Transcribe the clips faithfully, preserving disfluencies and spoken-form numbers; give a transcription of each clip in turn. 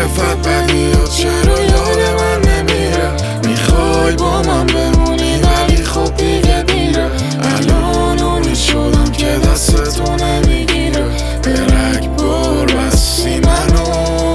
معرفت بدی ها چرا یاد من نمیره؟ میخوای با من بمونی ولی خب دیگه دیره. الان اونی شدم که دستتو نمیگیره. برگ بار بستی منو.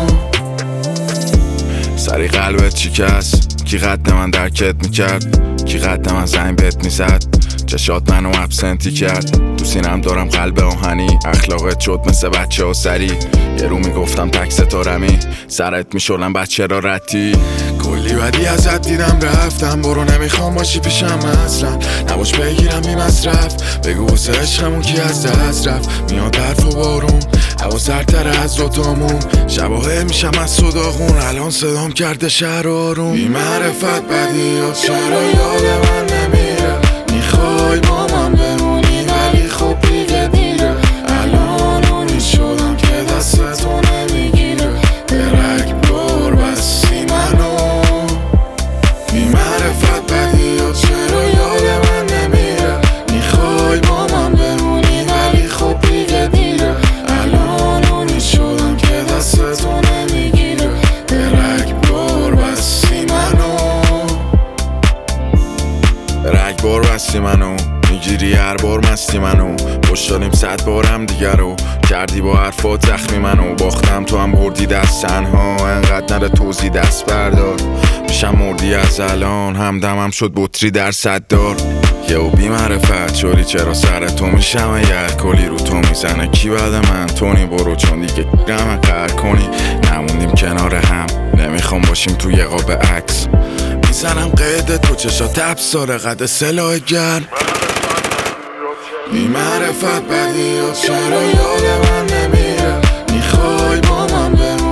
سری قلبت شکست، کی قد من درکت میکرد؟ کی قد من زنگ بهت میزد؟ چشات منو ابسنتی کرد. تو سینم دارم قلب آهنی، اخلاقت شد مثل بچه ها سری. یه رو میگفتم تک ستارمی، سرت میشلم بچه را رتی. کلی بدی ازت دیدم رفتم، برو نمیخوام باشی پیشم اصلا. نباش بگیرم بی مصرف، بگو واسه عشقمون کی از دست رفت. میاد برف و بارون، هوا سردتر از دوتامون. شباهه میشم از صداغون، الان صدام کرده شهر آروم. بی معرفت بدی ها چرا یاد من نمیره؟ میخوای با من بمونی ولی خب دیگه دیره. الان اونی شدم که دستتو نمیگیره. برگ بار بستی منو. بی معرفت بدی ها چرا یاد من نمیره؟ میخوای با من بمونی ولی خب دیگه دیره. الان اونی شدم که دستتو نمیگیره. برگ بار بستی منو. رگ بار بستی منو، میگیری هر بار مستی منو. پشتانیم صد بارم دیگر رو کردی با حرفات زخمی منو. باختم تو هم بردی دست تنها، انقدر نره توزی دست بردار. میشم مردی از الان، همدمم شد بطری در صد دار. یهو بی معرفت شوری چرا سر تو میشم اگر کلی رو تو میزنه. کی بعد من تونی برو چون دیگه گرم قهر کنی. نموندیم کنار هم، نمیخوام باشیم توی قاب عکس. میزنم قید تو چشات ابساره قد سلاح گرم. بی معرفت بدی ها چرا یاد من نمیره؟ میخوای با من بمونی